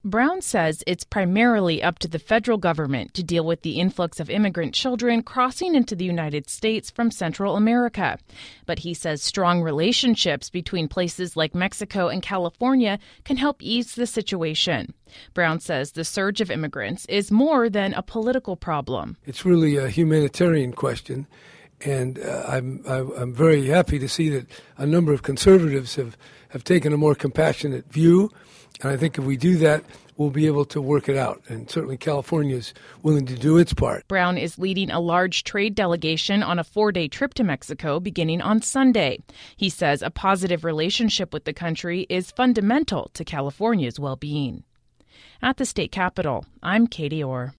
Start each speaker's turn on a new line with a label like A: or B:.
A: Brown says it's primarily up to the federal government to deal with the influx of immigrant children crossing into the United States from Central America. But he says strong relationships between places like Mexico and California can help ease the situation. Brown says the surge of immigrants is more than a political problem.
B: It's really a humanitarian question, and I'm very happy to see that a number of conservatives have taken a more compassionate view. And I think if we do that, we'll be able to work it out. And certainly California is willing to do its part.
A: Brown is leading a large trade delegation on a 4-day trip to Mexico beginning on Sunday. He says a positive relationship with the country is fundamental to California's well-being. At the state capitol, I'm Katie Orr.